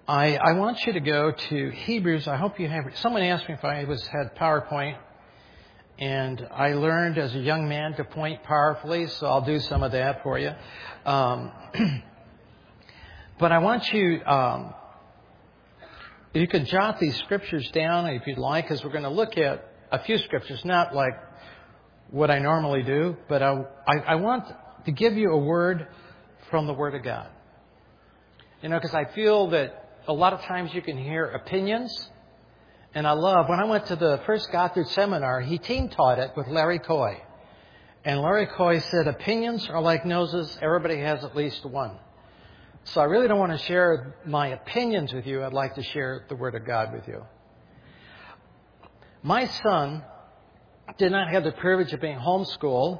I want you to go to Hebrews. I hope you have. Someone asked me if I had PowerPoint, and I learned as a young man to point powerfully, so I'll do some of that for you. But I want you, you can jot these scriptures down if you'd like, because we're going to look at a few scriptures, not like what I normally do, but I want to give you a word from the Word of God. You know, because I feel that a lot of times you can hear opinions. And I love, when I went to the first Gothard seminar, he team taught it with Larry Coy. And Larry Coy said, opinions are like noses. Everybody has at least one. So I really don't want to share my opinions with you. I'd like to share the Word of God with you. My son did not have the privilege of being homeschooled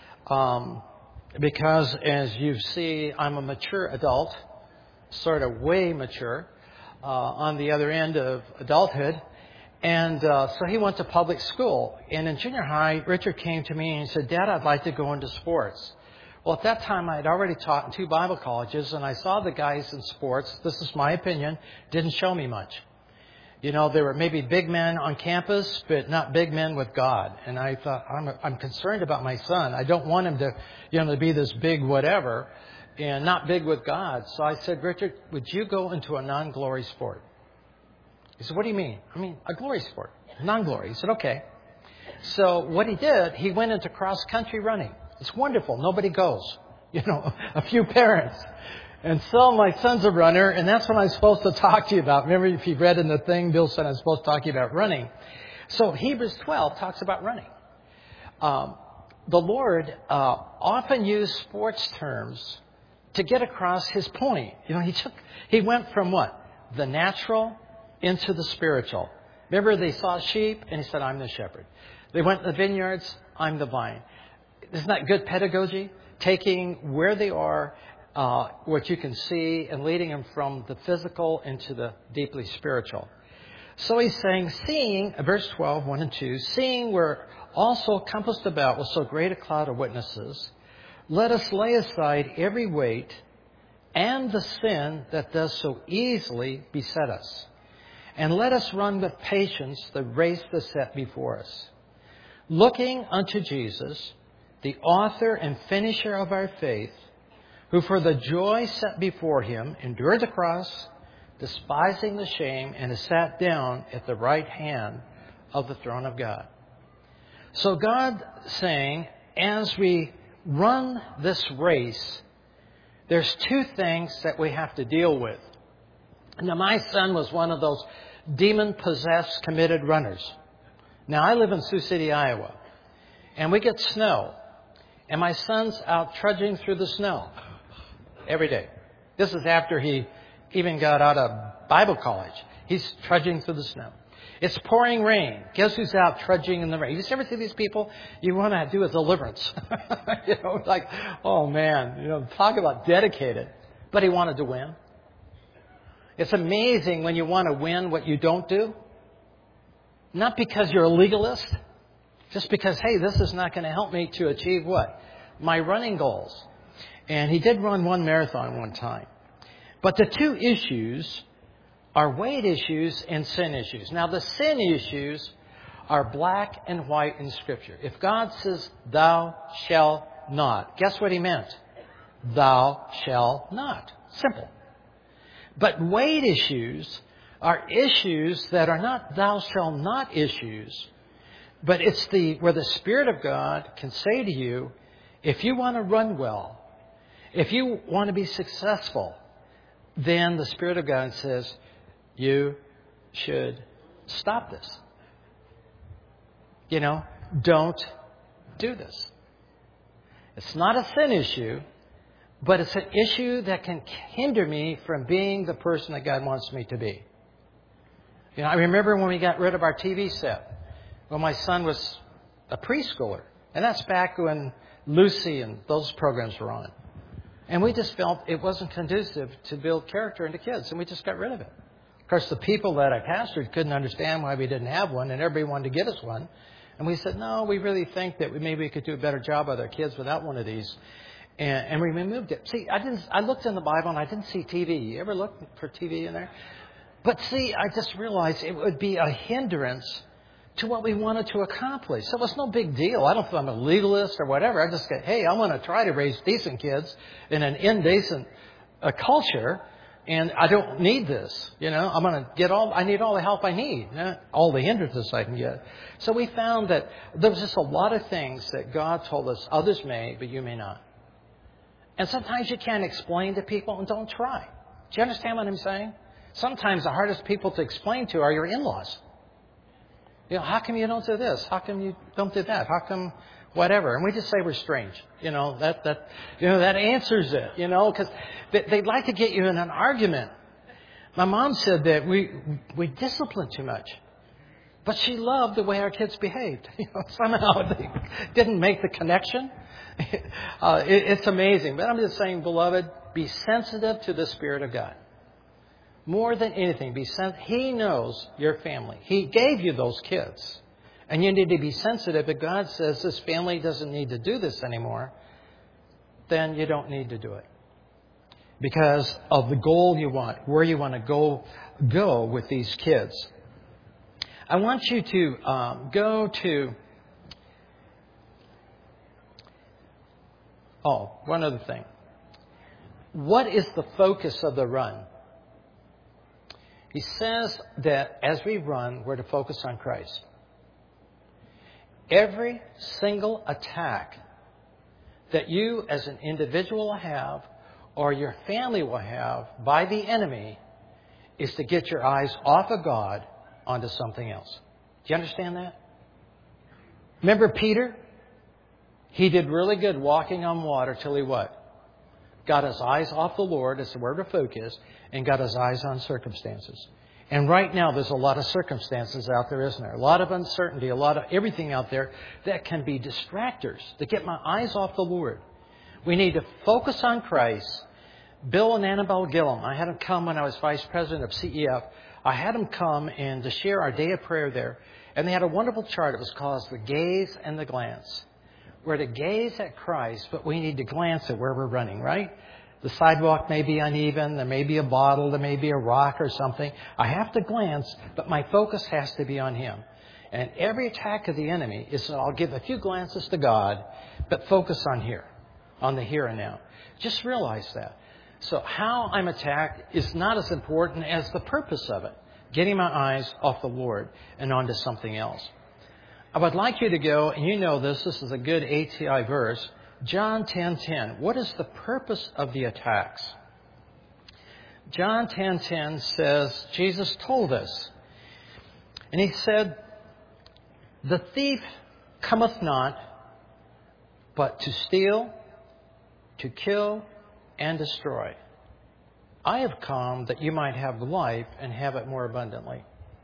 because, as you see, I'm a mature adult, sort of way mature, on the other end of adulthood. And so he went to public school. And in junior high, Richard came to me and he said, Dad, I'd like to go into sports. Well, at that time, I had already taught in 2 Bible colleges, and I saw the guys in sports, this is my opinion, didn't show me much. You know, there were maybe big men on campus, but not big men with God. And I thought, I'm concerned about my son. I don't want him to, to be this big whatever and not big with God. So I said, Richard, would you go into a non-glory sport? He said, what do you mean? I mean, a glory sport, non-glory. He said, okay. So what he did, he went into cross-country running. It's wonderful. Nobody goes. A few parents. And so my son's a runner, and that's what I'm supposed to talk to you about. Remember, if you've read in the thing, Bill said I'm supposed to talk to you about running. So Hebrews 12 talks about running. The Lord often used sports terms to get across His point. He went from what? The natural into the spiritual. Remember, they saw sheep, and He said, I'm the shepherd. They went to the vineyards, I'm the vine. Isn't that good pedagogy? Taking where they are, what you can see, and leading them from the physical into the deeply spiritual. So he's saying, seeing, verse 12, 1 and 2, seeing we're also compassed about with so great a cloud of witnesses, let us lay aside every weight and the sin that does so easily beset us. And let us run with patience the race that's set before us. Looking unto Jesus, the author and finisher of our faith, who for the joy set before Him endured the cross, despising the shame, and is sat down at the right hand of the throne of God. So God saying, as we run this race, there's 2 things that we have to deal with. Now, my son was one of those demon-possessed, committed runners. Now, I live in Sioux City, Iowa, and we get snow. And my son's out trudging through the snow every day. This is after he even got out of Bible college. He's trudging through the snow. It's pouring rain. Guess who's out trudging in the rain? You ever see these people? You want to do a deliverance. Like, oh man, talk about dedicated. But he wanted to win. It's amazing when you want to win what you don't do. Not because you're a legalist. Just because, hey, this is not going to help me to achieve what? My running goals. And he did run 1 marathon one time. But the 2 issues are weight issues and sin issues. Now, the sin issues are black and white in Scripture. If God says, thou shalt not, guess what He meant? Thou shalt not. Simple. But weight issues are issues that are not thou shalt not issues, but it's where the Spirit of God can say to you, if you want to run well, if you want to be successful, then the Spirit of God says, you should stop this. Don't do this. It's not a sin issue, but it's an issue that can hinder me from being the person that God wants me to be. I remember when we got rid of our TV set. When my son was a preschooler. And that's back when Lucy and those programs were on. And we just felt it wasn't conducive to build character into kids. And we just got rid of it. Of course, the people that I pastored couldn't understand why we didn't have one. And everybody wanted to get us one. And we said, no, we really think that maybe we could do a better job with our kids without one of these. and we removed it. See, I looked in the Bible and I didn't see TV. You ever look for TV in there? But see, I just realized it would be a hindrance to what we wanted to accomplish. So it's no big deal. I don't think I'm a legalist or whatever. I just go, hey, I want to try to raise decent kids in an indecent culture, and I don't need this. I'm going to I need all the help I need, not all the hindrances I can get. So we found that there was just a lot of things that God told us others may, but you may not. And sometimes you can't explain to people, and don't try. Do you understand what I'm saying? Sometimes the hardest people to explain to are your in-laws. How come you don't do this? How come you don't do that? How come whatever? And we just say we're strange. That answers it, because they'd like to get you in an argument. My mom said that we discipline too much. But she loved the way our kids behaved. Somehow they didn't make the connection. It's amazing. But I'm just saying, beloved, be sensitive to the Spirit of God. More than anything, He knows your family. He gave you those kids. And you need to be sensitive. If God says this family doesn't need to do this anymore, then you don't need to do it. Because of the goal you want, where you want to go with these kids. I want you to go to... one other thing. What is the focus of the run? He says that as we run, we're to focus on Christ. Every single attack that you as an individual have or your family will have by the enemy is to get your eyes off of God onto something else. Do you understand that? Remember Peter? He did really good walking on water till he what? Got his eyes off the Lord, as the word of focus, and got his eyes on circumstances. And right now there's a lot of circumstances out there, isn't there? A lot of uncertainty, a lot of everything out there that can be distractors to get my eyes off the Lord. We need to focus on Christ. Bill and Annabelle Gillum, I had them come when I was vice president of CEF. I had them come and to share our day of prayer there. And they had a wonderful chart. It was called The Gaze and the Glance. We're to gaze at Christ, but we need to glance at where we're running, right? The sidewalk may be uneven. There may be a bottle. There may be a rock or something. I have to glance, but my focus has to be on Him. And every attack of the enemy is that I'll give a few glances to God, but focus on here, on the here and now. Just realize that. So how I'm attacked is not as important as the purpose of it. Getting my eyes off the Lord and onto something else. I would like you to go, and you know this is a good ATI verse, John 10:10. What is the purpose of the attacks? John 10:10 says, Jesus told us, and He said, the thief cometh not, but to steal, to kill, and destroy. I have come that you might have life and have it more abundantly.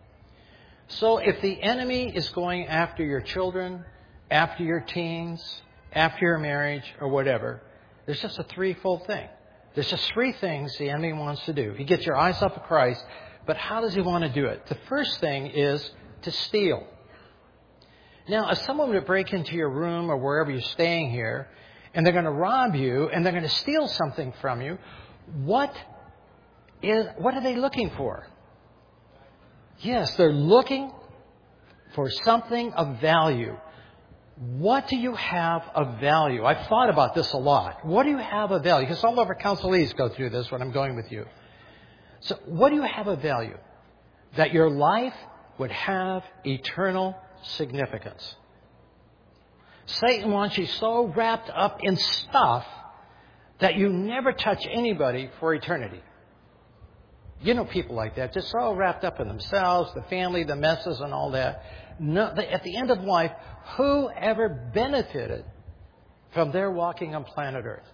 So if the enemy is going after your children, after your teens, after your marriage, or whatever, there's just a threefold thing. There's just three things the enemy wants to do. He gets your eyes off of Christ, but how does he want to do it? The first thing is to steal. Now, if someone were to break into your room or wherever you're staying here, and they're going to rob you, and they're going to steal something from you, what are they looking for? Yes, they're looking for something of value. What do you have of value? I've thought about this a lot. What do you have of value? Because all of our counselees go through this when I'm going with you. So what do you have of value? That your life would have eternal significance. Satan wants you so wrapped up in stuff that you never touch anybody for eternity. You know people like that, just so wrapped up in themselves, the family, the messes and all that. No, at the end of life, who ever benefited from their walking on planet Earth?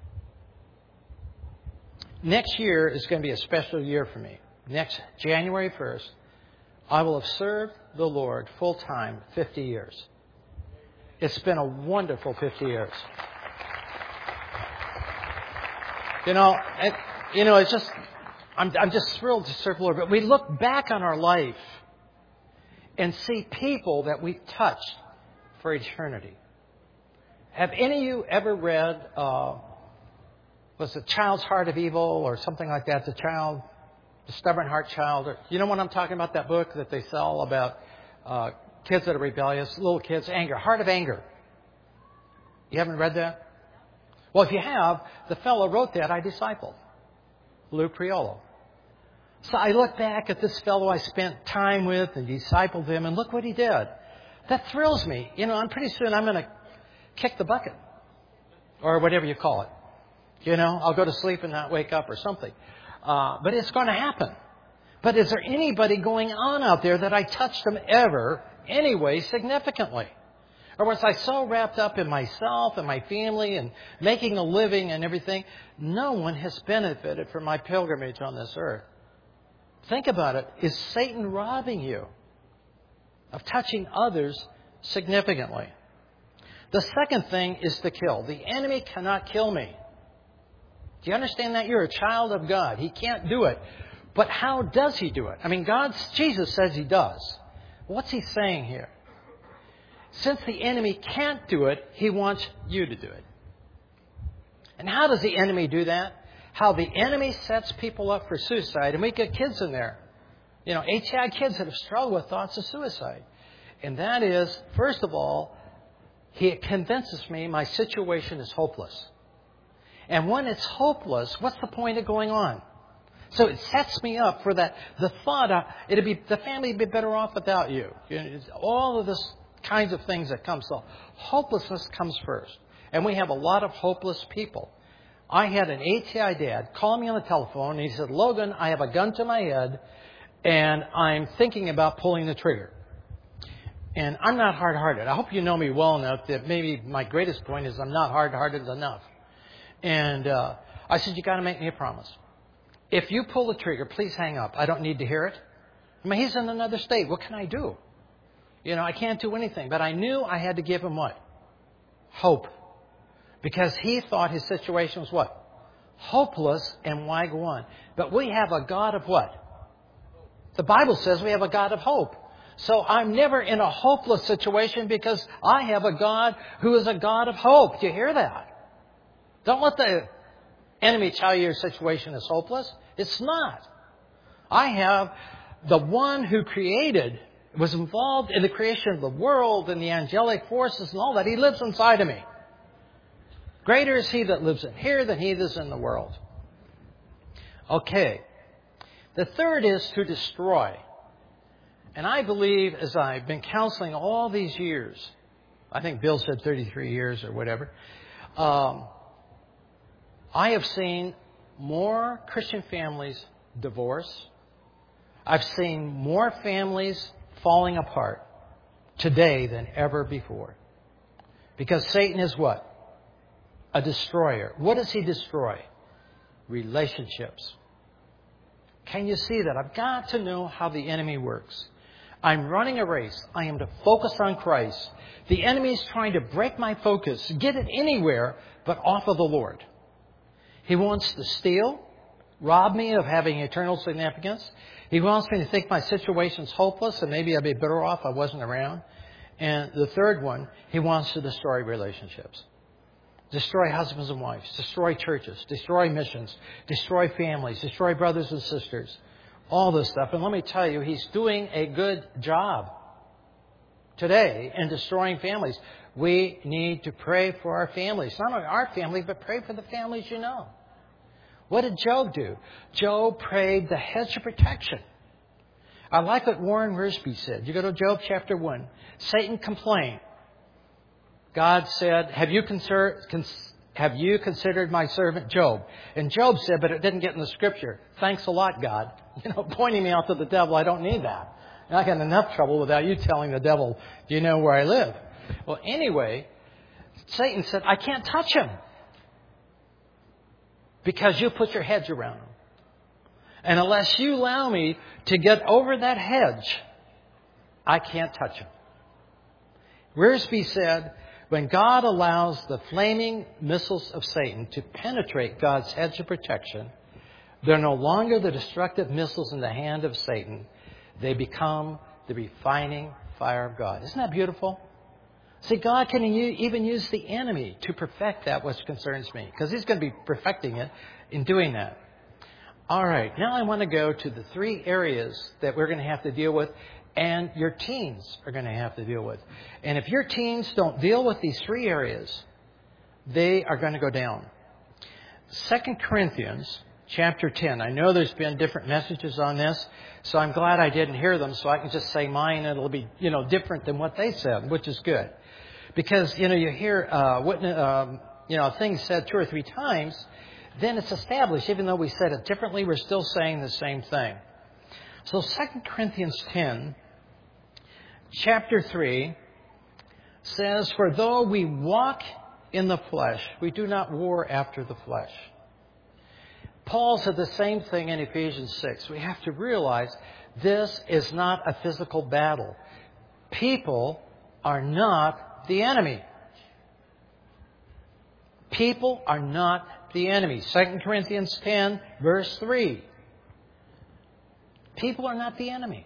Next year is going to be a special year for me. Next January 1st, I will have served the Lord full time 50 years. It's been a wonderful 50 years. It's just... I'm just thrilled to serve the Lord. But we look back on our life and see people that we've touched for eternity. Have any of you ever read was the child's heart of evil or something like that. The stubborn heart child. Or, you know what I'm talking about? That book that they sell about kids that are rebellious, little kids, anger, heart of anger. You haven't read that? Well, if you have, the fellow wrote that I discipled, Lou Priolo. So I look back at this fellow I spent time with and discipled him, and look what he did. That thrills me. You know, I'm pretty soon I'm going to kick the bucket or whatever you call it. You know, I'll go to sleep and not wake up or something. But it's going to happen. But is there anybody going on out there that I touched them ever, anyway, significantly? Or was I so wrapped up in myself and my family and making a living and everything, no one has benefited from my pilgrimage on this earth? Think about it. Is Satan robbing you of touching others significantly? The second thing is to kill. The enemy cannot kill me. Do you understand that? You're a child of God. He can't do it. But how does he do it? I mean, Jesus says he does. What's he saying here? Since the enemy can't do it, he wants you to do it. And how does the enemy do that? How the enemy sets people up for suicide. And we get kids in there. You know, HI kids that have struggled with thoughts of suicide. And that is, first of all, he convinces me my situation is hopeless. And when it's hopeless, what's the point of going on? So it sets me up for that. The thought, the family would be better off without you. All of this kinds of things that come. So hopelessness comes first. And we have a lot of hopeless people. I had an ATI dad call me on the telephone and he said, Logan, I have a gun to my head and I'm thinking about pulling the trigger. And I'm not hard-hearted. I hope you know me well enough that maybe my greatest point is I'm not hard-hearted enough. And I said, you got to make me a promise. If you pull the trigger, please hang up. I don't need to hear it. I mean, he's in another state. What can I do? You know, I can't do anything. But I knew I had to give him what? Hope. Because he thought his situation was what? Hopeless, and why go on? But we have a God of what? The Bible says we have a God of hope. So I'm never in a hopeless situation because I have a God who is a God of hope. Do you hear that? Don't let the enemy tell you your situation is hopeless. It's not. I have the one who was involved in the creation of the world and the angelic forces and all that. He lives inside of me. Greater is he that lives in here than he that is in the world. Okay. The third is to destroy. And I believe, as I've been counseling all these years, I think Bill said 33 years or whatever, I have seen more Christian families divorce. I've seen more families falling apart today than ever before. Because Satan is what? A destroyer. What does he destroy? Relationships. Can you see that? I've got to know how the enemy works. I'm running a race. I am to focus on Christ. The enemy is trying to break my focus, get it anywhere but off of the Lord. He wants to steal, rob me of having eternal significance. He wants me to think my situation's hopeless and maybe I'd be better off if I wasn't around. And the third one, he wants to destroy relationships. Destroy husbands and wives, destroy churches, destroy missions, destroy families, destroy brothers and sisters, all this stuff. And let me tell you, he's doing a good job today in destroying families. We need to pray for our families. Not only our family, but pray for the families you know. What did Job do? Job prayed the hedge of protection. I like what Warren Wiersbe said. You go to Job chapter 1. Satan complained. God said, have you considered my servant Job? And Job said, but it didn't get in the scripture. Thanks a lot, God. Pointing me out to the devil, I don't need that. I got enough trouble without you telling the devil, do you know where I live? Well, anyway, Satan said, I can't touch him. Because you put your hedge around him. And unless you allow me to get over that hedge, I can't touch him. Wiersbe said, when God allows the flaming missiles of Satan to penetrate God's hedge of protection, they're no longer the destructive missiles in the hand of Satan. They become the refining fire of God. Isn't that beautiful? See, God can even use the enemy to perfect that which concerns me, because He's going to be perfecting it in doing that. All right, now I want to go to the 3 areas that we're going to have to deal with, and your teens are going to have to deal with. And if your teens don't deal with these 3 areas, they are going to go down. 2 Corinthians chapter 10. I know there's been different messages on this, so I'm glad I didn't hear them, so I can just say mine, and it'll be, different than what they said, which is good. Because, you hear things said 2 or 3 times, then it's established. Even though we said it differently, we're still saying the same thing. So 2 Corinthians 10, chapter 3, says, "For though we walk in the flesh, we do not war after the flesh." Paul said the same thing in Ephesians 6. We have to realize this is not a physical battle. People are not the enemy. People are not the enemy. 2 Corinthians 10, verse 3. People are not the enemy.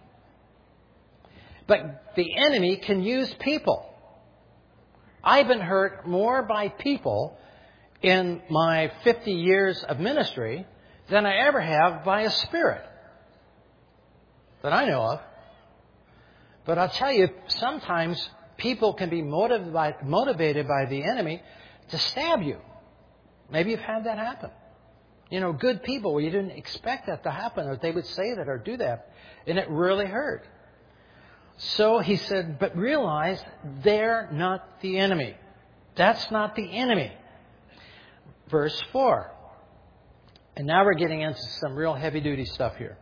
But the enemy can use people. I've been hurt more by people in my 50 years of ministry than I ever have by a spirit that I know of. But I'll tell you, sometimes people can be motivated by the enemy to stab you. Maybe you've had that happen. Good people where you didn't expect that to happen, or they would say that or do that, and it really hurt. So he said, but realize they're not the enemy. That's not the enemy. Verse 4. And now we're getting into some real heavy-duty stuff here.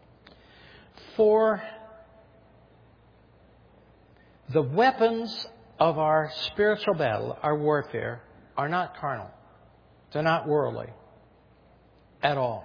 For the weapons of our spiritual battle, our warfare, are not carnal. They're not worldly at all.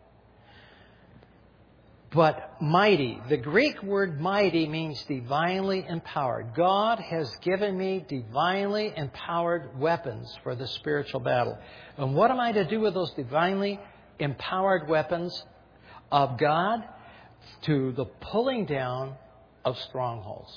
But mighty. The Greek word mighty means divinely empowered. God has given me divinely empowered weapons for the spiritual battle. And what am I to do with those divinely empowered weapons of God? To the pulling down of strongholds.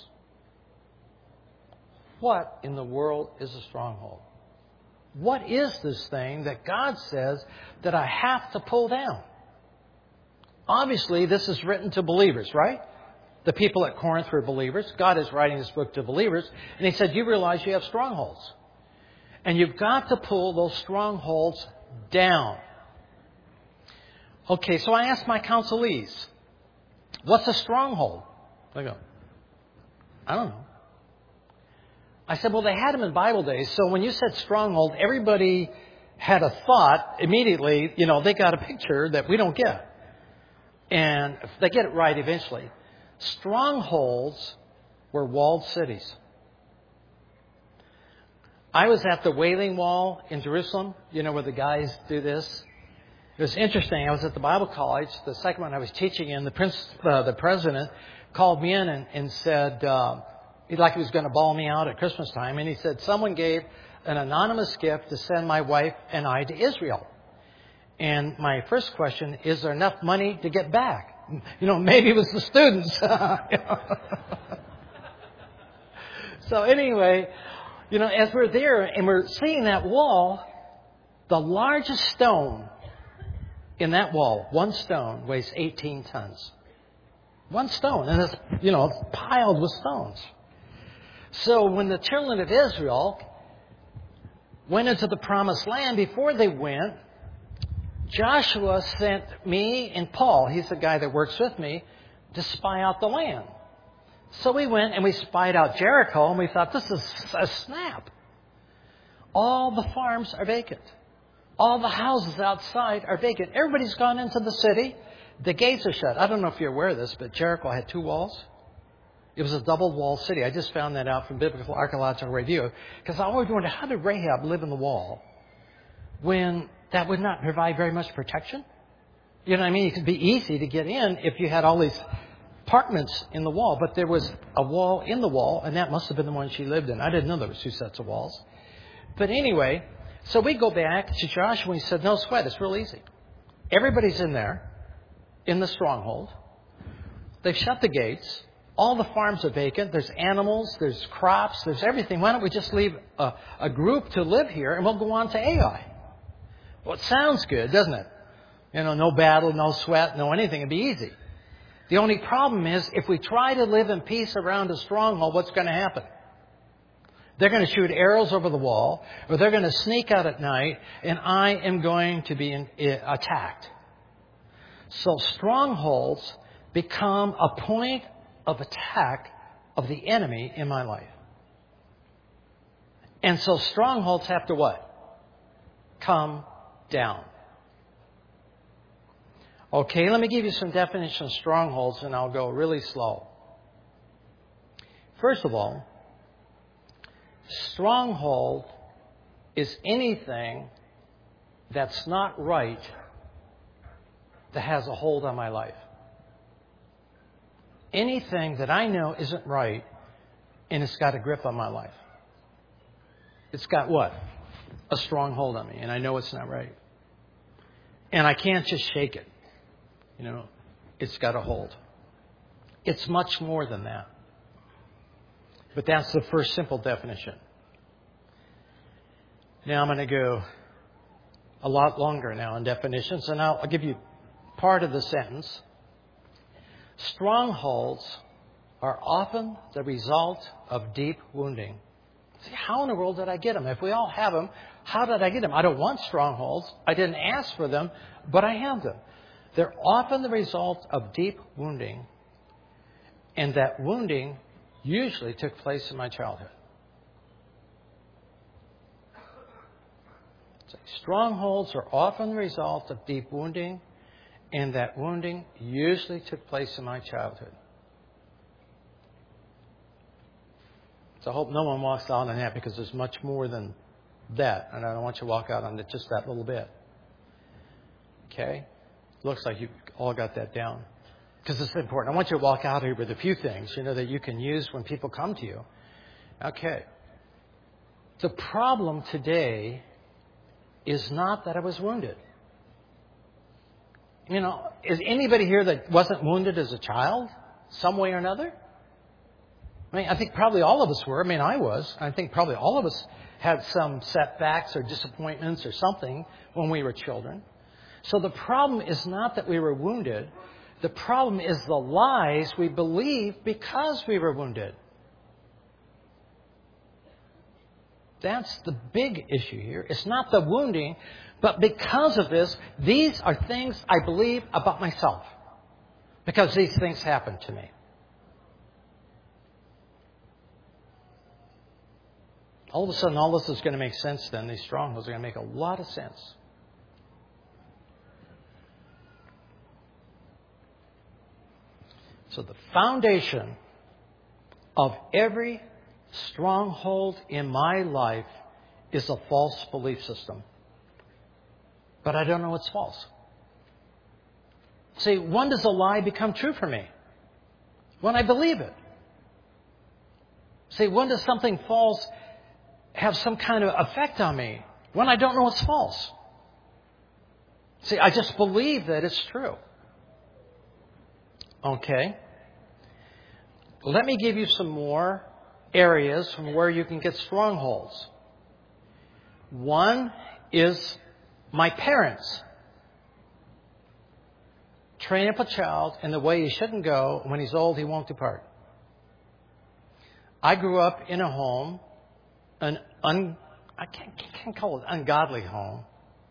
What in the world is a stronghold? What is this thing that God says that I have to pull down? Obviously, this is written to believers, right? The people at Corinth were believers. God is writing this book to believers. And He said, you realize you have strongholds. And you've got to pull those strongholds down. Okay, so I asked my counselees, what's a stronghold? They go, I don't know. I said, well, they had them in Bible days. So when you said stronghold, everybody had a thought immediately. They got a picture that we don't get. And they get it right eventually. Strongholds were walled cities. I was at the Wailing Wall in Jerusalem, where the guys do this. It was interesting. I was at the Bible college, the second one I was teaching in. The president called me in and said, like he was going to bawl me out at Christmas time. And he said, someone gave an anonymous gift to send my wife and I to Israel. And my first question, is there enough money to get back? Maybe it was the students. So anyway, as we're there and we're seeing that wall, the largest stone in that wall, one stone, weighs 18 tons. One stone. And it's, piled with stones. So when the children of Israel went into the promised land, before they went, Joshua sent me and Paul, he's the guy that works with me, to spy out the land. So we went and we spied out Jericho, and we thought, this is a snap. All the farms are vacant. All the houses outside are vacant. Everybody's gone into the city. The gates are shut. I don't know if you're aware of this, but Jericho had 2 walls. It was a double-walled city. I just found that out from Biblical Archaeological Review, because I always wondered, how did Rahab live in the wall when that would not provide very much protection? You know what I mean? It could be easy to get in if you had all these apartments in the wall, but there was a wall in the wall, and that must have been the one she lived in. I didn't know there was 2 sets of walls. But anyway, so we go back to Joshua, and he said, no sweat, it's real easy. Everybody's in there, in the stronghold. They've shut the gates. All the farms are vacant. There's animals, there's crops, there's everything. Why don't we just leave a group to live here and we'll go on to Ai? Well, it sounds good, doesn't it? No battle, no sweat, no anything. It'd be easy. The only problem is if we try to live in peace around a stronghold, what's going to happen? They're going to shoot arrows over the wall, or they're going to sneak out at night, and I am going to be attacked. So strongholds become a point of attack of the enemy in my life. And so strongholds have to what? Come down. Okay, let me give you some definitions of strongholds, and I'll go really slow. First of all, stronghold is anything that's not right that has a hold on my life. Anything that I know isn't right and it's got a grip on my life. It's got what? A strong hold on me, and I know it's not right. And I can't just shake it. It's got a hold. It's much more than that. But that's the first simple definition. Now I'm going to go a lot longer now in definitions, and I'll give you part of the sentence. Strongholds are often the result of deep wounding. See, how in the world did I get them? If we all have them, how did I get them? I don't want strongholds. I didn't ask for them, but I have them. They're often the result of deep wounding, and that wounding usually took place in my childhood. Strongholds are often the result of deep wounding, and that wounding usually took place in my childhood. So I hope no one walks out on that, because there's much more than that, and I don't want you to walk out on just that little bit. Okay? Looks like you all got that down, because it's important. I want you to walk out here with a few things, that you can use when people come to you. Okay. The problem today is not that I was wounded. Is anybody here that wasn't wounded as a child, some way or another? I think probably all of us were. I was. I think probably all of us had some setbacks or disappointments or something when we were children. So the problem is not that we were wounded. The problem is the lies we believed because we were wounded. That's the big issue here. It's not the wounding, but because of this, these are things I believe about myself. Because these things happened to me. All of a sudden, all this is going to make sense then. These strongholds are going to make a lot of sense. So the foundation of every stronghold in my life is a false belief system. But I don't know it's false. See, when does a lie become true for me? When I believe it. See, when does something false have some kind of effect on me? When I don't know it's false. See, I just believe that it's true. Okay. Let me give you some more areas from where you can get strongholds. One is my parents. Train up a child in the way he shouldn't go. When he's old, he won't depart. I grew up in a home, I can't call it ungodly home.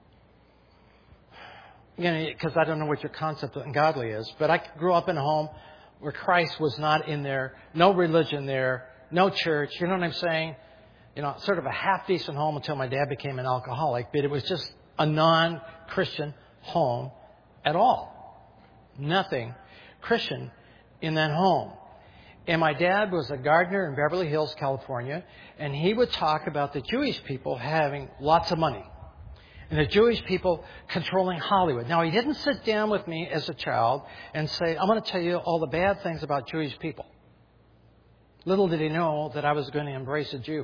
Because I don't know what your concept of ungodly is. But I grew up in a home where Christ was not in there, no religion there, no church. You know what I'm saying? Sort of a half-decent home until my dad became an alcoholic. But it was just a non-Christian home at all. Nothing Christian in that home. And my dad was a gardener in Beverly Hills, California. And he would talk about the Jewish people having lots of money. And the Jewish people controlling Hollywood. Now, he didn't sit down with me as a child and say, I'm going to tell you all the bad things about Jewish people. Little did he know that I was going to embrace a Jew.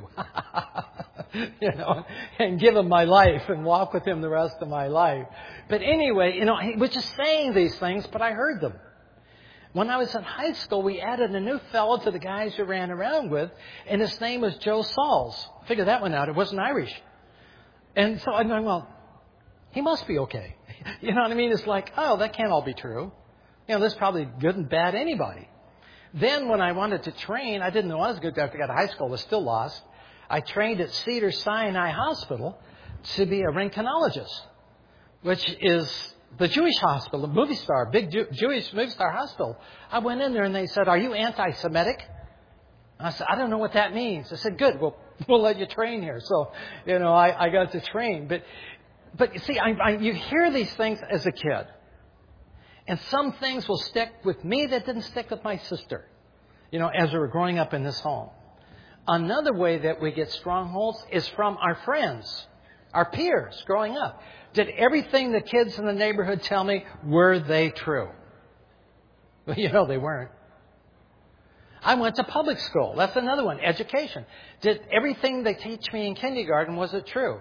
And give him my life and walk with him the rest of my life. But anyway, he was just saying these things, but I heard them. When I was in high school, we added a new fellow to the guys we ran around with, and his name was Joe Sauls. Figure that one out. It wasn't Irish. And so I'm going, well, he must be okay. You know what I mean? It's like, oh, that can't all be true. You know, there's probably good and bad anybody. Then when I wanted to train, I didn't know I was good after I got to high school. I was still lost. I trained at Cedars-Sinai Hospital to be a röntgenologist, which is the Jewish hospital, the movie star, big Jewish movie star hospital. I went in there and they said, "Are you anti-Semitic?" I said, "I don't know what that means." I said, "Good, we'll let you train here." So, you know, I got to train. But you see, you hear these things as a kid. And some things will stick with me that didn't stick with my sister, you know, as we were growing up in this home. Another way that we get strongholds is from our friends, our peers growing up. Did everything the kids in the neighborhood tell me, were they true? Well, you know, they weren't. I went to public school. That's another one. Education. Did everything they teach me in kindergarten, was it true?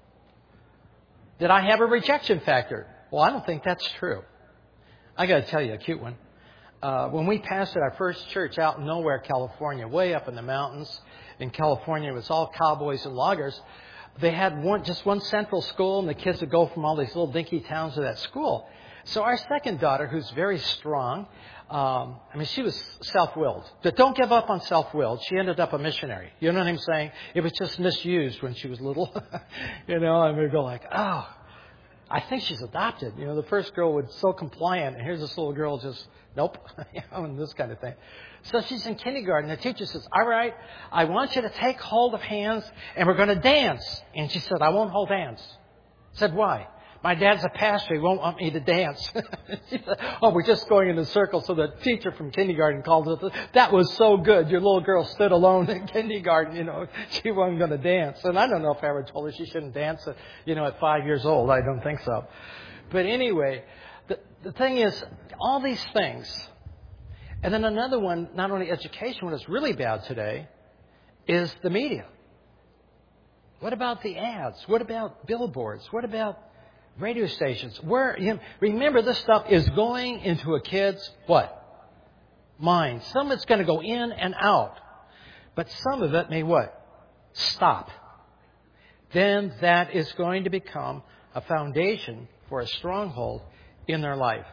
Did I have a rejection factor? Well, I don't think that's true. I got to tell you a cute one. When we pastored our first church out in nowhere, California, way up in the mountains in California, it was all cowboys and loggers. They had just one central school, and the kids would go from all these little dinky towns to that school. So our second daughter, who's very strong, she was self-willed. But don't give up on self-willed. She ended up a missionary. You know what I'm saying? It was just misused when she was little. You know, and we'd go like, oh, I think she's adopted. You know, the first girl was so compliant, and here's this little girl just, nope, you know, and this kind of thing. So she's in kindergarten. The teacher says, all right, I want you to take hold of hands, and we're going to dance. And she said, I won't hold hands. I said, why? My dad's a pastor. He won't want me to dance. She said, oh, we're just going in a circle. So the teacher from kindergarten called us. That was so good. Your little girl stood alone in kindergarten. You know, she wasn't going to dance. And I don't know if I ever told her she shouldn't dance, at 5 years old. I don't think so. But anyway, the thing is, all these things. And then another one, not only education, what is really bad today is the media. What about the ads? What about billboards? What about radio stations? Remember, this stuff is going into a kid's what? Mind. Some of it's going to go in and out. But some of it may what? Stop. Then that is going to become a foundation for a stronghold in their life.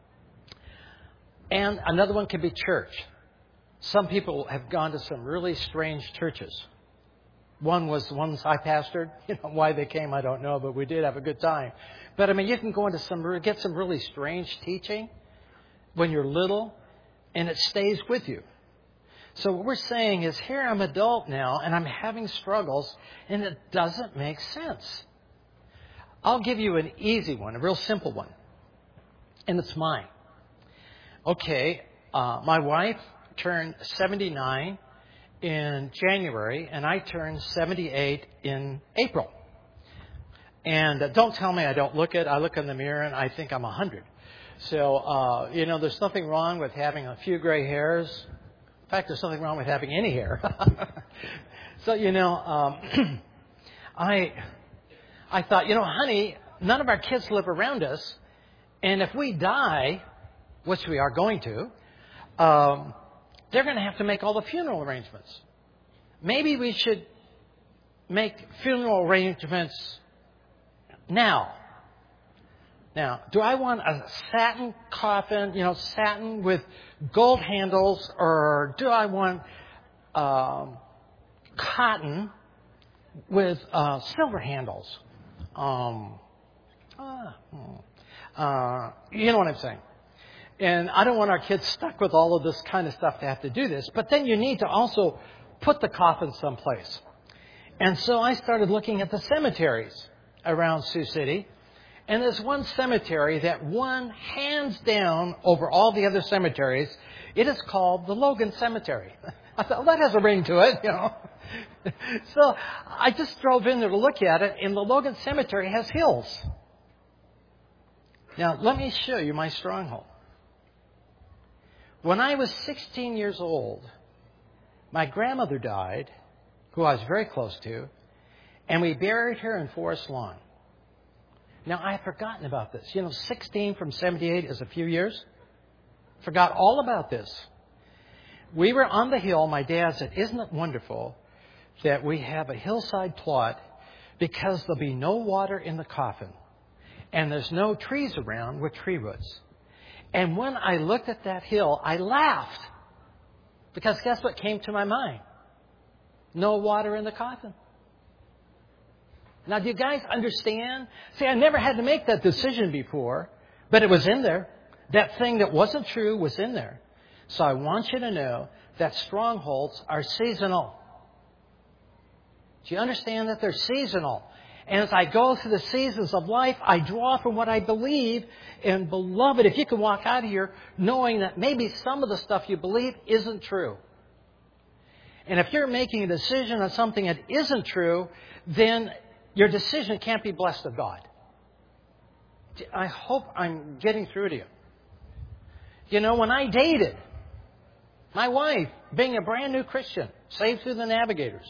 And another one could be church. Some people have gone to some really strange churches. One was the ones I pastored. Why they came, I don't know, but we did have a good time. But you can go into get some really strange teaching when you're little, and it stays with you. So what we're saying is, here I'm adult now, and I'm having struggles, and it doesn't make sense. I'll give you an easy one, a real simple one, and it's mine. Okay, my wife turned 79 in January, and I turned 78 in April. And don't tell me I don't look it. I look in the mirror, and I think I'm 100. So, there's nothing wrong with having a few gray hairs. In fact, there's nothing wrong with having any hair. So, I thought, honey, none of our kids live around us. And if we die, which we are going to, they're going to have to make all the funeral arrangements. Maybe we should make funeral arrangements now. Now, do I want a satin coffin, satin with gold handles, or do I want cotton with silver handles? You know what I'm saying? And I don't want our kids stuck with all of this kind of stuff to have to do this. But then you need to also put the coffin someplace. And so I started looking at the cemeteries around Sioux City. And there's one cemetery that won hands down over all the other cemeteries. It is called the Logan Cemetery. I thought, well, that has a ring to it, So I just drove in there to look at it. And the Logan Cemetery has hills. Now, let me show you my stronghold. When I was 16 years old, my grandmother died, who I was very close to, and we buried her in Forest Lawn. Now, I had forgotten about this. 16 from 78 is a few years. Forgot all about this. We were on the hill. My dad said, isn't it wonderful that we have a hillside plot because there'll be no water in the coffin and there's no trees around with tree roots. And when I looked at that hill, I laughed because guess what came to my mind? No water in the coffin. Now, do you guys understand? See, I never had to make that decision before, but it was in there. That thing that wasn't true was in there. So I want you to know that strongholds are seasonal. Do you understand that they're seasonal? And as I go through the seasons of life, I draw from what I believe. And beloved, if you can walk out of here knowing that maybe some of the stuff you believe isn't true. And if you're making a decision on something that isn't true, then your decision can't be blessed of God. I hope I'm getting through to you. You know, when I dated, my wife, being a brand new Christian, saved through the Navigators,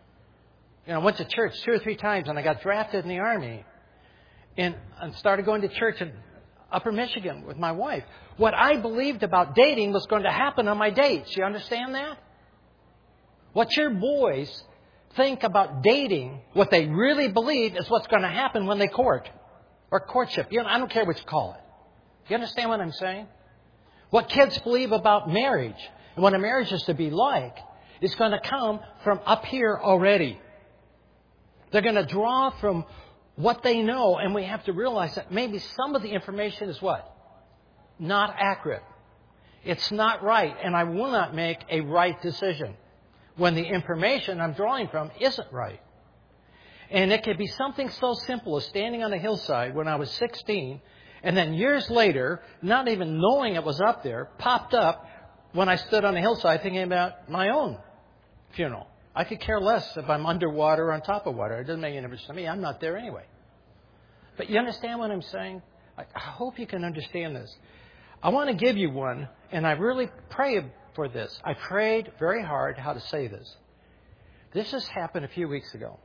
I went to church 2 or 3 times and I got drafted in the Army and started going to church in Upper Michigan with my wife. What I believed about dating was going to happen on my dates. You understand that? What your boys think about dating, what they really believe is what's going to happen when they court or courtship. I don't care what you call it. You understand what I'm saying? What kids believe about marriage and what a marriage is to be like is going to come from up here already. They're going to draw from what they know, and we have to realize that maybe some of the information is what? Not accurate. It's not right, and I will not make a right decision when the information I'm drawing from isn't right. And it could be something so simple as standing on a hillside when I was 16, and then years later, not even knowing it was up there, popped up when I stood on a hillside thinking about my own funeral. I could care less if I'm underwater or on top of water. It doesn't make any difference to me. I'm not there anyway. But you understand what I'm saying? I hope you can understand this. I want to give you one, and I really prayed for this. I prayed very hard how to say this. This just happened a few weeks ago.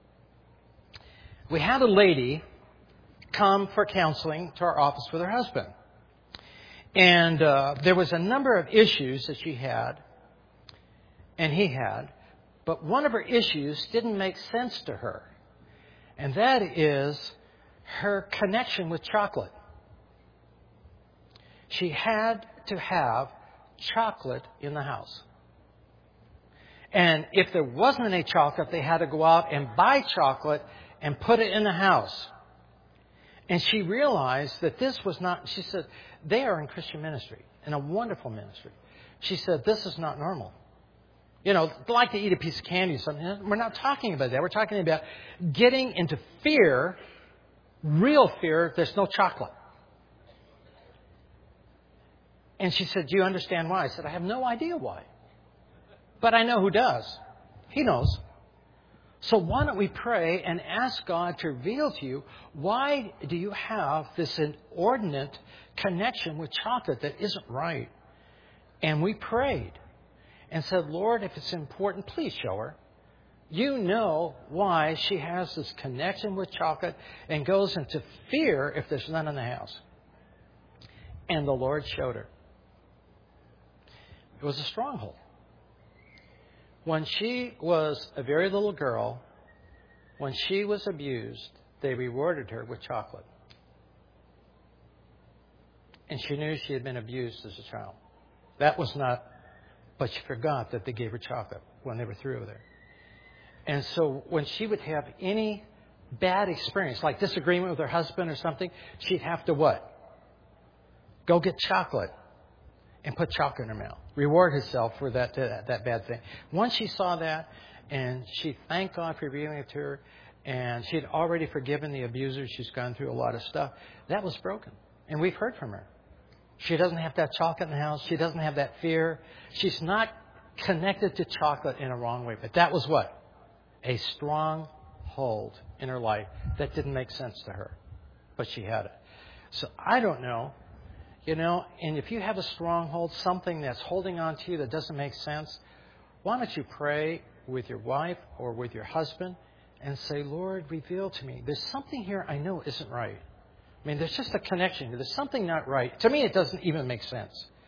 We had a lady come for counseling to our office with her husband. And there was a number of issues that she had and he had. But one of her issues didn't make sense to her. And that is her connection with chocolate. She had to have chocolate in the house. And if there wasn't any chocolate, they had to go out and buy chocolate and put it in the house. And she realized that this was not, she said, they are in Christian ministry, in a wonderful ministry. She said, this is not normal. Like to eat a piece of candy or something. We're not talking about that. We're talking about getting into fear, real fear, if there's no chocolate. And she said, do you understand why? I said, I have no idea why. But I know who does. He knows. So why don't we pray and ask God to reveal to you, why do you have this inordinate connection with chocolate that isn't right? And we prayed and said, Lord, if it's important, please show her. You know why she has this connection with chocolate and goes into fear if there's none in the house. And the Lord showed her. It was a stronghold. When she was a very little girl, when she was abused, they rewarded her with chocolate. And she knew she had been abused as a child. That was not, but she forgot that they gave her chocolate when they were through there. And so when she would have any bad experience, like disagreement with her husband or something, she'd have to what? Go get chocolate and put chocolate in her mouth. Reward herself for that bad thing. Once she saw that, and she thanked God for revealing it to her, and she had already forgiven the abuser. She's gone through a lot of stuff. That was broken. And we've heard from her. She doesn't have that chocolate in the house. She doesn't have that fear. She's not connected to chocolate in a wrong way. But that was what? A strong hold in her life that didn't make sense to her. But she had it. So I don't know. And if you have a stronghold, something that's holding on to you that doesn't make sense, why don't you pray with your wife or with your husband and say, Lord, reveal to me. There's something here I know isn't right. There's just a connection. There's something not right. To me, it doesn't even make sense.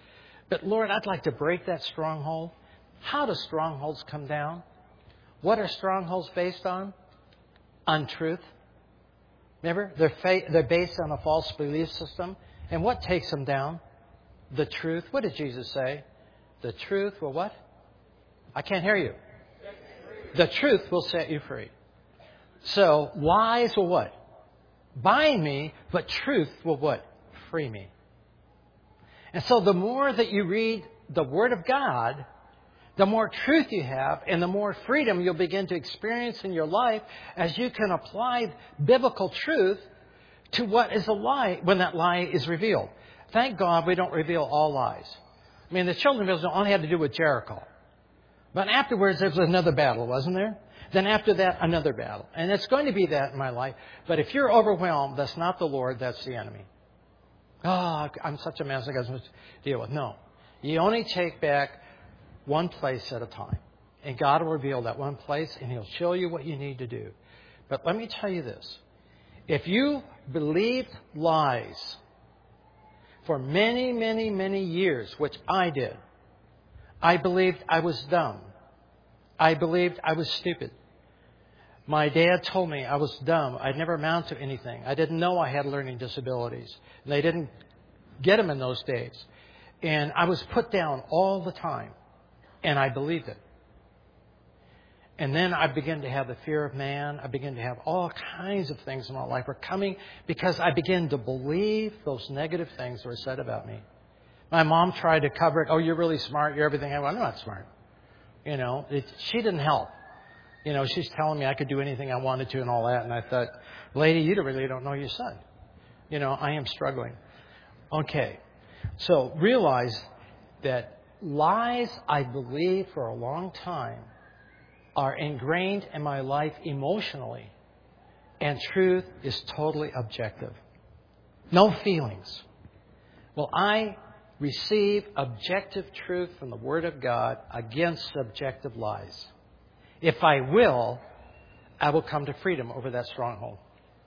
But Lord, I'd like to break that stronghold. How do strongholds come down? What are strongholds based on? Untruth. Remember, they're based on a false belief system. And what takes them down? The truth. What did Jesus say? The truth will what? I can't hear you. The truth will set you free. So lies will what? Bind me, but truth will what? Free me. And so the more that you read the Word of God, the more truth you have and the more freedom you'll begin to experience in your life as you can apply biblical truth to what is a lie when that lie is revealed. Thank God we don't reveal all lies. I mean, the children of Israel only had to do with Jericho. But afterwards, there was another battle, wasn't there? Then after that, another battle. And it's going to be that in my life. But if you're overwhelmed, that's not the Lord, that's the enemy. Oh, I'm such a mess, I got so much to deal with. No. You only take back one place at a time. And God will reveal that one place, and He'll show you what you need to do. But let me tell you this. If you believed lies for many, many, many years, which I did, I believed I was dumb. I believed I was stupid. My dad told me I was dumb. I'd never amount to anything. I didn't know I had learning disabilities. And they didn't get them in those days. And I was put down all the time. And I believed it. And then I began to have the fear of man. I began to have all kinds of things in my life were coming because I began to believe those negative things were said about me. My mom tried to cover it. Oh, you're really smart. You're everything. I went, I'm not smart. She didn't help. She's telling me I could do anything I wanted to and all that. And I thought, lady, you really don't know your son. I am struggling. Okay. So realize that lies I believed for a long time are ingrained in my life emotionally. And truth is totally objective. No feelings. Well, I receive objective truth from the Word of God against subjective lies. If I will come to freedom over that stronghold.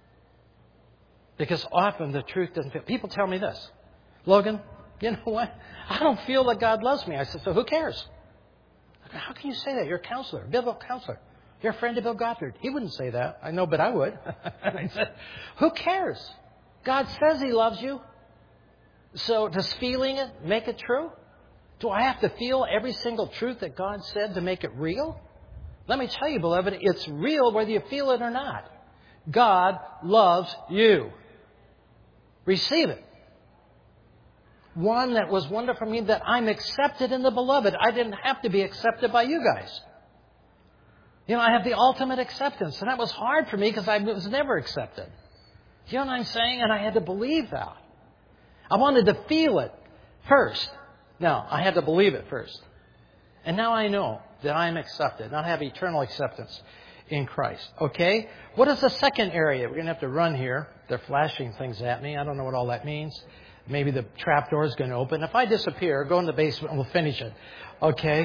Because often the truth doesn't fit. People tell me this. Logan, you know what? I don't feel that God loves me. I said, so who cares? How can you say that? You're a counselor, a biblical counselor. You're a friend of Bill Gothard. He wouldn't say that. I know, but I would. And I said, who cares? God says He loves you. So does feeling it make it true? Do I have to feel every single truth that God said to make it real? Let me tell you, beloved, it's real whether you feel it or not. God loves you. Receive it. One that was wonderful for me, that I'm accepted in the beloved. I didn't have to be accepted by you guys. I have the ultimate acceptance. And that was hard for me because I was never accepted. You know what I'm saying? And I had to believe that. I wanted to feel it first. No, I had to believe it first. And now I know that I am accepted. And I have eternal acceptance in Christ. Okay? What is the second area? We're going to have to run here. They're flashing things at me. I don't know what all that means. Maybe the trap door is going to open. If I disappear, go in the basement and we'll finish it. Okay?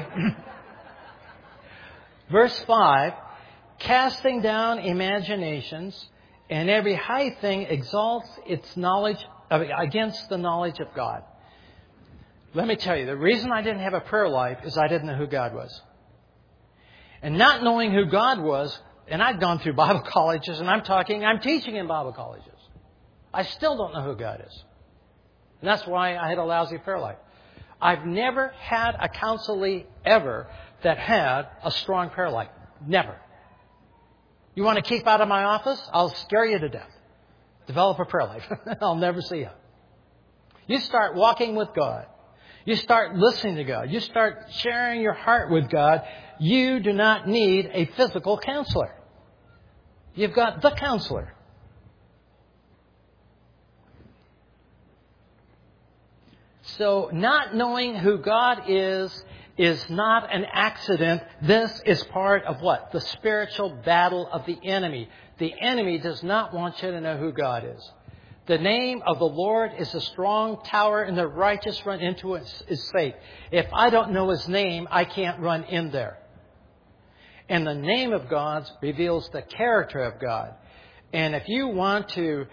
Verse 5, casting down imaginations and every high thing exalts its knowledge against the knowledge of God. Let me tell you, the reason I didn't have a prayer life is I didn't know who God was. And not knowing who God was, and I've gone through Bible colleges, and I'm teaching in Bible colleges. I still don't know who God is. And that's why I had a lousy prayer life. I've never had a counselee ever that had a strong prayer life. Never. You want to keep out of my office? I'll scare you to death. Develop a prayer life. I'll never see you. You start walking with God. You start listening to God. You start sharing your heart with God. You do not need a physical counselor. You've got the counselor. So not knowing who God is not an accident. This is part of what? The spiritual battle of the enemy. The enemy does not want you to know who God is. The name of the Lord is a strong tower, and the righteous run into it is safe. If I don't know His name, I can't run in there. And the name of God reveals the character of God. And if you want to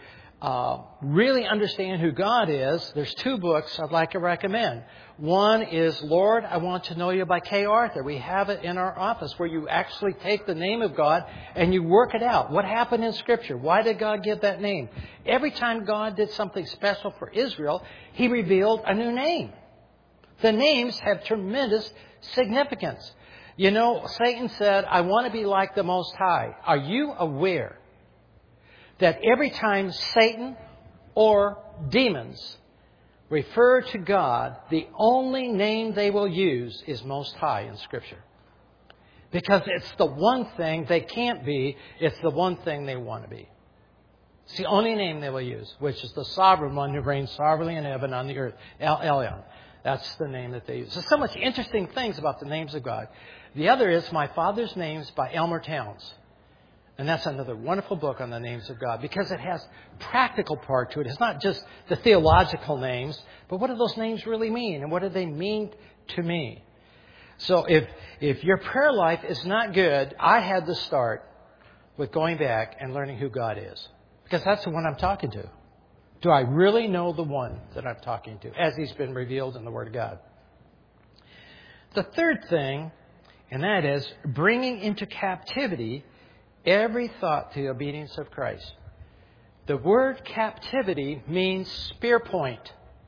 really understand who God is, there's 2 books I'd like to recommend. One is Lord, I Want to Know You by Kay Arthur. We have it in our office where you actually take the name of God and you work it out. What happened in Scripture? Why did God give that name? Every time God did something special for Israel, He revealed a new name. The names have tremendous significance. You know, Satan said, I want to be like the Most High. Are you aware that every time Satan or demons refer to God, the only name they will use is Most High in Scripture? Because it's the one thing they can't be. It's the one thing they want to be. It's the only name they will use, which is the sovereign one who reigns sovereignly in heaven on the earth. El Elyon. That's the name that they use. There's so much interesting things about the names of God. The other is My Father's Names by Elmer Towns. And that's another wonderful book on the names of God because it has practical part to it. It's not just the theological names, but what do those names really mean? And what do they mean to me? So if your prayer life is not good, I had to start with going back and learning who God is. Because that's the one I'm talking to. Do I really know the one that I'm talking to as He's been revealed in the Word of God? The third thing, and that is bringing into captivity every thought to the obedience of Christ. The word captivity means spear point.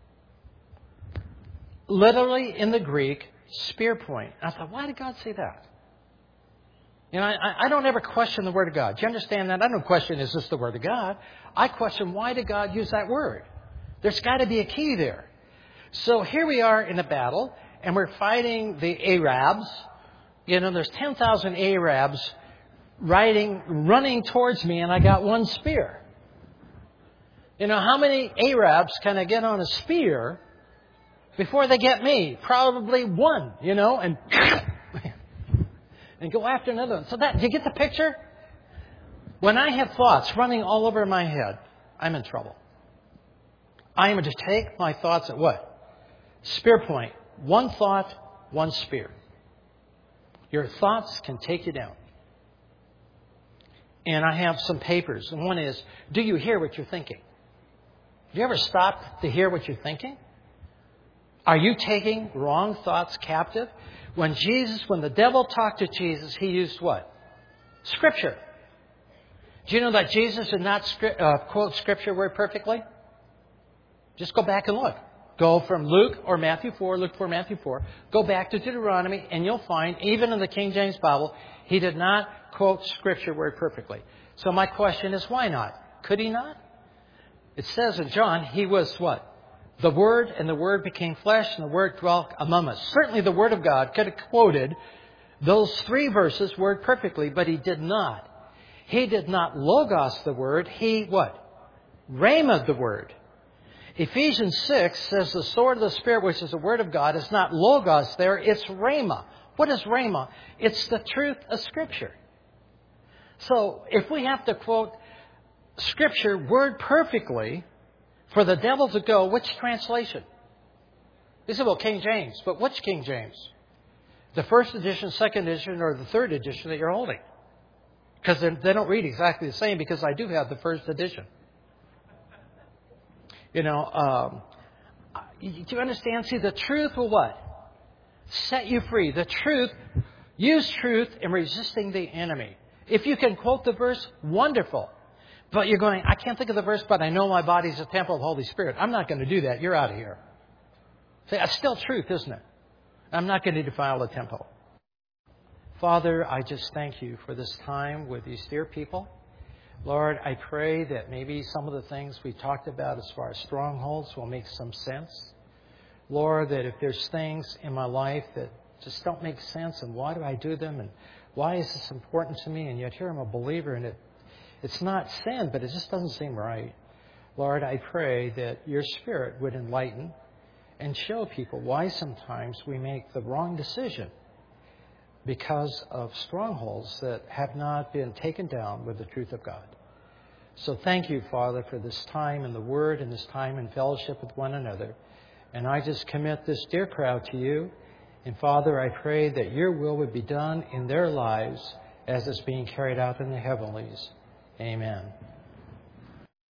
Literally in the Greek, spear point. I thought, why did God say that? You know, I don't ever question the Word of God. Do you understand that? I don't question, is this the Word of God? I question, why did God use that word? There's got to be a key there. So here we are in a battle, and we're fighting the Arabs. You know, there's 10,000 Arabs running towards me, and I got one spear. You know, how many Arabs can I get on a spear before they get me? Probably one, you know, and go after another one. So do you get the picture? When I have thoughts running all over my head, I'm in trouble. I am to take my thoughts at what? Spear point. One thought, one spear. Your thoughts can take you down. And I have some papers. And one is, do you hear what you're thinking? Have you ever stopped to hear what you're thinking? Are you taking wrong thoughts captive? When the devil talked to Jesus, he used what? Scripture. Do you know that Jesus did not quote Scripture word perfectly? Just go back and look. Go from Luke or Matthew 4, Luke 4, Matthew 4. Go back to Deuteronomy and you'll find, even in the King James Bible, he did not quote Scripture word perfectly. So my question is, why not? Could he not? It says in John, he was what? The Word, and the Word became flesh, and the Word dwelt among us. Certainly the Word of God could have quoted those 3 verses word perfectly, but he did not. He did not logos the Word. He what? Rhema the Word. Ephesians 6 says the sword of the Spirit, which is the Word of God, is not logos there, it's rhema. What is rhema? It's the truth of Scripture. So if we have to quote Scripture word perfectly, for the devil to go, which translation? They said, well, King James. But which King James? The first edition, second edition, or the third edition that you're holding? Because they don't read exactly the same, because I do have the first edition. You know, do you understand? See, the truth will what? Set you free. The truth, use truth in resisting the enemy. If you can quote the verse, wonderful. But you're going, I can't think of the verse, but I know my body's a temple of the Holy Spirit. I'm not going to do that. You're out of here. See, that's still truth, isn't it? I'm not going to defile the temple. Father, I just thank you for this time with these dear people. Lord, I pray that maybe some of the things we talked about as far as strongholds will make some sense. Lord, that if there's things in my life that just don't make sense, and why do I do them, and why is this important to me, and yet here I'm a believer, and it's not sin, but it just doesn't seem right. Lord, I pray that your Spirit would enlighten and show people why sometimes we make the wrong decision because of strongholds that have not been taken down with the truth of God. So thank you, Father, for this time in the Word and this time in fellowship with one another. And I just commit this dear crowd to you. And Father, I pray that your will would be done in their lives as it's being carried out in the heavenlies. Amen.